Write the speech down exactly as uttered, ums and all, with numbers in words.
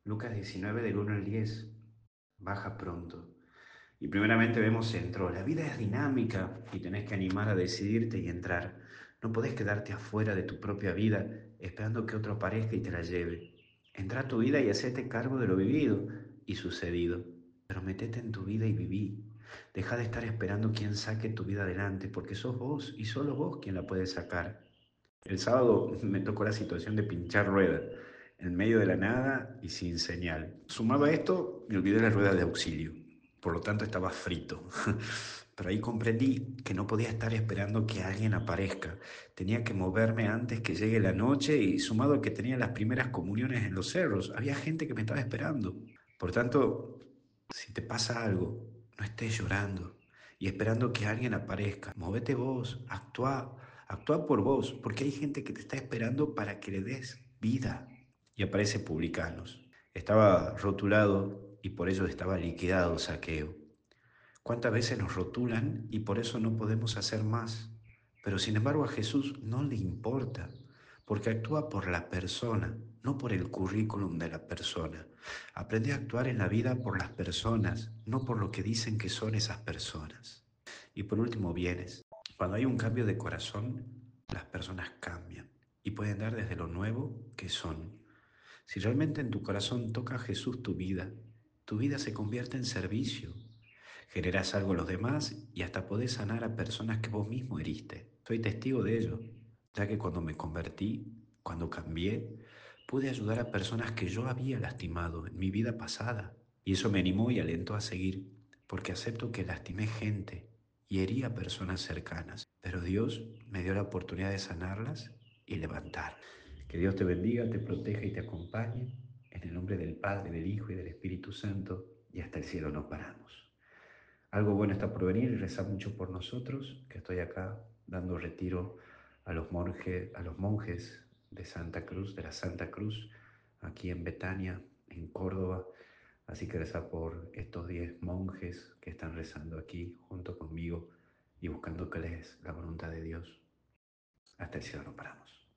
Lucas diecinueve del uno al diez. Baja pronto. Y primeramente vemos centro. La vida es dinámica y tenés que animar a decidirte y entrar. No podés quedarte afuera de tu propia vida esperando que otro aparezca y te la lleve. Entra a tu vida y hacete cargo de lo vivido y sucedido. Pero metete en tu vida y viví. Deja de estar esperando quién saque tu vida adelante, porque sos vos y solo vos quien la puede sacar. El sábado me tocó la situación de pinchar rueda, en medio de la nada y sin señal. Sumado a esto, me olvidé la rueda de auxilio, por lo tanto estaba frito. Pero ahí comprendí que no podía estar esperando que alguien aparezca. Tenía que moverme antes que llegue la noche y sumado a que tenía las primeras comuniones en los cerros, había gente que me estaba esperando. Por tanto, si te pasa algo, no estés llorando y esperando que alguien aparezca. Movete vos, actúa, actúa por vos, porque hay gente que te está esperando para que le des vida. Y aparece Publicanos. Estaba rotulado y por ello estaba liquidado Saqueo. ¿Cuántas veces nos rotulan y por eso no podemos hacer más? Pero sin embargo a Jesús no le importa, porque actúa por la persona, no por el currículum de la persona. Aprende a actuar en la vida por las personas, no por lo que dicen que son esas personas. Y por último, bienes. Cuando hay un cambio de corazón, las personas cambian y pueden dar desde lo nuevo que son. Si realmente en tu corazón toca Jesús tu vida, tu vida se convierte en servicio. Generás algo a los demás y hasta podés sanar a personas que vos mismo heriste. Soy testigo de ello, ya que cuando me convertí, cuando cambié, pude ayudar a personas que yo había lastimado en mi vida pasada. Y eso me animó y alentó a seguir, porque acepto que lastimé gente y herí a personas cercanas. Pero Dios me dio la oportunidad de sanarlas y levantar. Que Dios te bendiga, te proteja y te acompañe. En el nombre del Padre, del Hijo y del Espíritu Santo, y hasta el cielo no paramos. Algo bueno está por venir y reza mucho por nosotros, que estoy acá dando retiro a los monjes, a los monjes de Santa Cruz, de la Santa Cruz, aquí en Betania, en Córdoba. Así que reza por estos diez monjes que están rezando aquí junto conmigo y buscando que les la voluntad de Dios. Hasta el cielo no paramos.